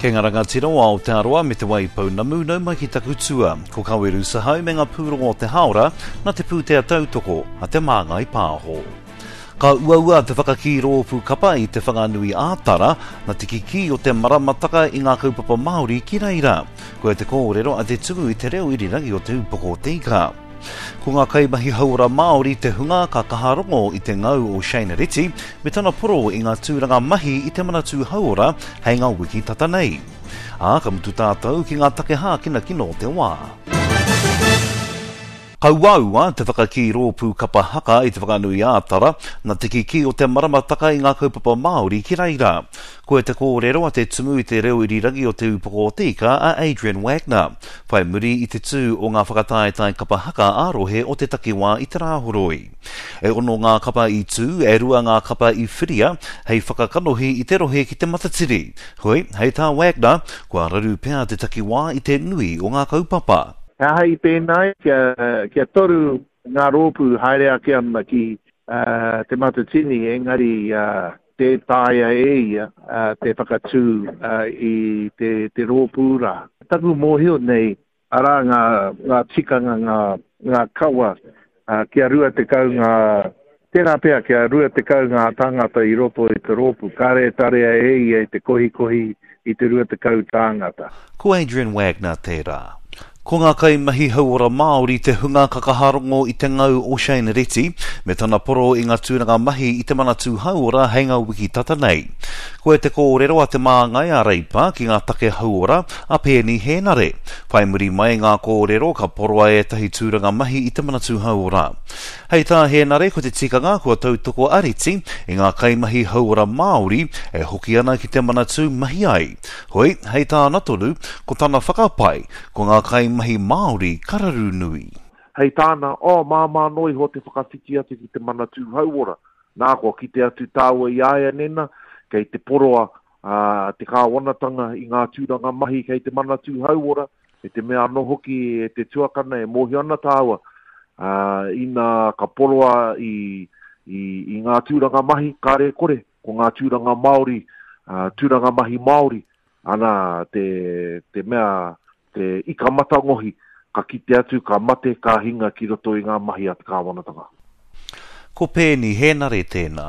Kei ngā rangatira o Aotearoa me te waipau namu nau mai ki takutua, ko kaweru sahau me ngā pūrongo o te haora na te pūtea tautoko a te māngai pāho. Ka uaua te whakaki rōpū kapa i te whanganui ātara na te kiki o te maramataka i ngā kaupapa Māori ki reira, koe te kōrero a te tumu i te reo irirangi o te upoko teika. Ko ngā kaimahi haura Māori te hunga ka kaharongo i te ngau o Shane Reti me tana poro i ngā tūranga mahi i te manatū haura hei ngā wiki tata nei. Ka mutu tātou ki ngā takeha kina kino o te wā. Kauaua te whakaki rōpū kapa haka i te whakanui ātara na te kiki o te maramataka i ngā kaupapa Māori ki reira. Koe te kōrero a te tumu i te reo irirangi o te upoko o tika a Adrian Wagner. Whai muri i te tū o ngā whakataetai kapa haka ārohe o te takiwā i te rāhoroi. E ono ngā kapa i tū, e rua ngā kapa i whiria, hei whakakanohi i te rohe ki te matatiri. Hoi, hei tā Wagner, kua raru pēr te takiwā i te nui o ngā kaupapa. Hei pēnei, kia toru ngā rōpū haerea ki ana ki te matatini, engari te tāia ia, te whakatū i te rōpūra. Taku mōhio nei, ara ngā tikanga ngā kaua, kia rua te kau ngā, tērā pēr kia rua te kau ngā tangata i roto i te rōpū, kare tarea ia i te kohi i te rua te kau tāngata. Ko Adrian Wagner tērā. Ko ngā kaimahi haura Māori te hunga kakaharongo i te ngau o Shane Reti, me tana poro i ngā tūranga mahi i te manatū haura hei ngā wiki tata nei. Koe te kōrero a te māngai a reipa ki ngā take haura a pēni hēnare. Whai muri mai ngā kōrero ka poroa e tahi tūranga mahi i te manatū haura. Hei tā hēnare ko te tikanga kua tautoko ariti i ngā kaimahi haura Māori e hoki ana ki te manatū mahi ai. Hoi, hei tā natolu ko tana whakapai ko ngā kaimahi Māori kararu nui. Hei tāna, māma noi ho te whakawhiti atu ki te manatū hauora. Nā ko ki te atu tāua i aia nena, kei te poroa te kāwanatanga i ngā tūranga mahi kei te manatū hauora, e te mea no hoki e te tuakana e mohi ana tāua. Ina ka poroa i ngā tūranga mahi kāre kore, ko ngā tūranga Māori, tūranga mahi Māori, ana te mea te ika mata ngohi, ka kite atu, ka mate, ka hinga ki roto i ngā mahi at kāwanatanga. Ko pēni hēnare tēnā.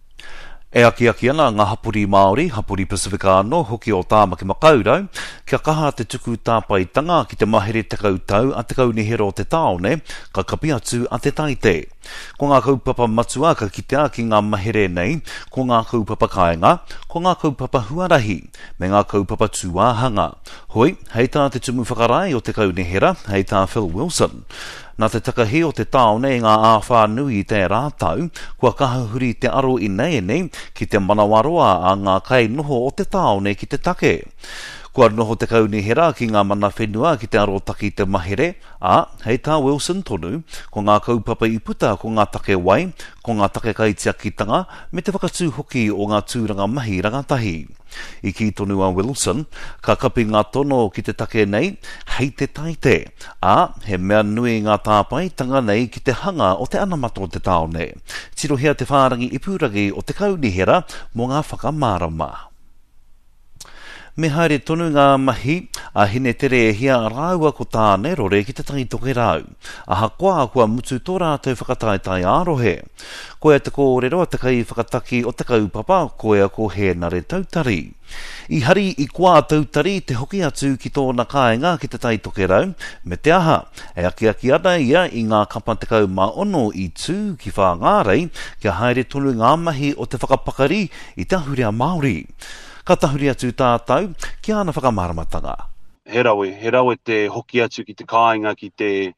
E aki ana ngā hapuri Māori, hapuri Pasifika anō, hoki o Tāmaki Makaurau, kia kaha te tuku tāpaitanga ki te mahere te kautau a te kaunihero o te taone, ka kapi atu a te taite. Ko ngā kaupapa matua ka kitea ki ngā mahere nei, ko ngā kaupapa kāinga, ko ngā kaupapa huarahi, me ngā kaupapa tūāhanga. Hoi, hei tā te tumu whakarai o te kaunihera, hei tā Phil Wilson. Nā te takahi o te taone i ngā āwhānui i te rātau, kua kahahuri te aro i nei ki te manawaroa a ngā kai noho o te taone ki te take. Kua noho te kaunihera ki ngā mana whenua ki te aro taki te mahere, hei tā Wilson tonu, ko ngā kaupapa i puta ko ngā take wai, ko ngā take kaitiakitanga, me te whakatū hoki o ngā tūranga mahi rangatahi. I ki tonu a Wilson, ka kapi ngā tono ki te take nei, hei te taite, he mea nui ngā tāpai tanga nei ki te hanga o te anamata o te taone. Tirohia te whārangi ipuragi o te kaunihera mo ngā whakamārama. Me haere tonu ngā mahi a hine tere e hia rāua ko tāne rore ki te tangi toke rau. Aha kua mutu tō rātou whakataetai ārohe. Koe te kōrero a te kai whakataki o te kaupapa, koe a ko hēnare tautari. I hari i kua tautari te hoki atu ki tōna kāinga ki te tai toke rau, me te aha, e aki ana ia i ngā kapa te kau maono i tū ki whāngārei, kia haere tonu ngā mahi o te whakapakari i te ahurea Māori. Ka tahuri atu tātou, ki ana whakamaramatanga. He rawe te hoki atu ki te kāinga, ki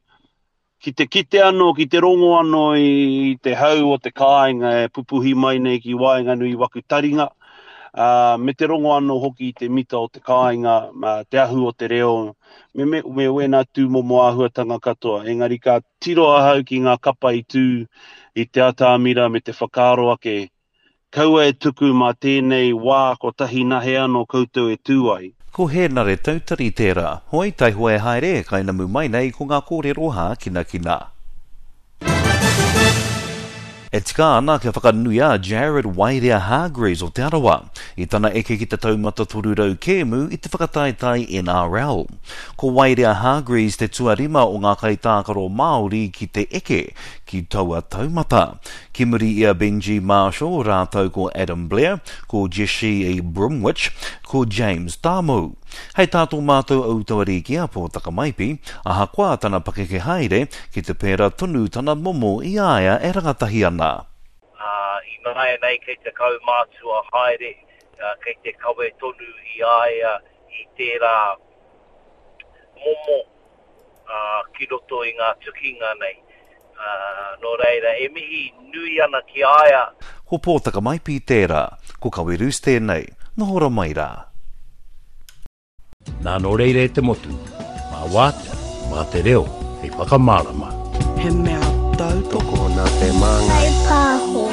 te kite anō, ki te rongo anō i te hau o te kāinga e pupuhi mai nei ki Waenganui waku taringa. Me te rongo anō hoki i te mita o te kāinga, te ahu o te reo, me wena tū momo āhuatanga katoa. Engari ka tiro ahau ki ngā kapa i tū i te atāmira me te whakaro ake. Kaua e tuku mā tēnei wā ko tahi nahe anō koutou e tūai. Ko hēnare tautari tērā, hoi tai hoe haere kai namu mai nei ko ngā kōrero hā kina. E tika ana kia whakanuia Jared Wairea Hargreaves o Te Arawa i tana eke ki te taumata tururau kēmu i te whakataitai NRL. Ko Wairea Hargreaves te tuarima o ngā kaitākaro Māori ki te eke ki taua taumata. Ki muri ia Benji Marshall, rātau ko Adam Blair, ko Jesse A. Bromwich, ko James Tamu. Hei tātou mātou au tawariki a po takamaipi, aha kwa tana pakeke haere ki te pēra tunu tana momo i aia e rangatahi ana. I mai nei kei te kau mātua haere, kei te kawe tonu i aia i tērā momo ki roto i ngā tukinga nei. No reira, e mihi nui ana ki aia. Ko pō takamaipi tērā, ko kawirus tēnei, nohora mai rā. Nā no reire te motu, mā wātea, mā te reo, hei whakamārama. He mea tau toko nā te manga. Hei pāho.